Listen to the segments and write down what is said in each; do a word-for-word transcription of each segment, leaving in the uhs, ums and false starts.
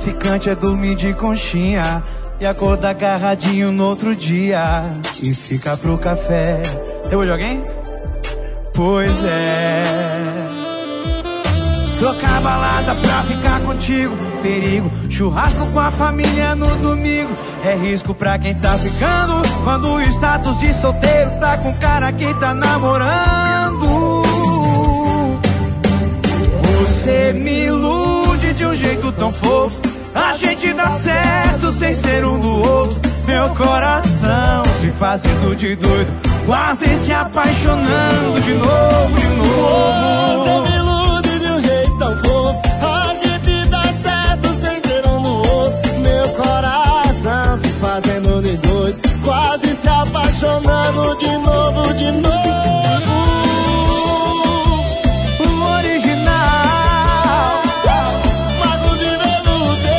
traficante é dormir de conchinha e acordar agarradinho no outro dia e ficar pro café. Depois de alguém? Pois é. Trocar balada pra ficar contigo, perigo. Churrasco com a família no domingo, é risco pra quem tá ficando. Quando o status de solteiro tá com cara que tá namorando. Você me ilude de um jeito tão fofo, a gente dá certo sem ser um do outro. Meu coração se fazendo de doido, quase se apaixonando de novo, de novo. Você me ilude de um jeito tão fofo, a gente dá certo sem ser um do outro. Meu coração se fazendo de doido, quase se apaixonando de novo, de novo. O original Mago de Veludo.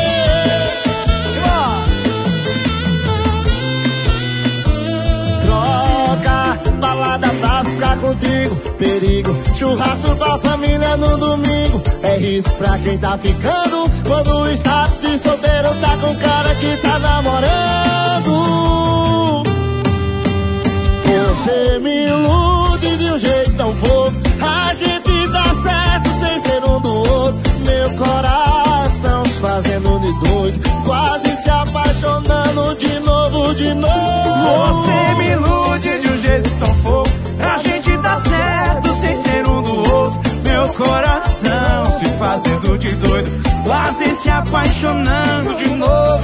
Troca balada pra ficar contigo, perigo. Churrasco pra família no domingo, é risco pra quem tá ficando. Quando o status de solteiro tá com cara que tá namorando. Você me ilude de um jeito tão fofo, a gente dá certo sem ser um do outro. Meu coração se fazendo de doido, quase se apaixonando de novo, de novo. Você me ilude de um jeito tão fofo, a gente dá certo sem ser um do outro. Meu coração se fazendo de doido, quase se apaixonando de novo.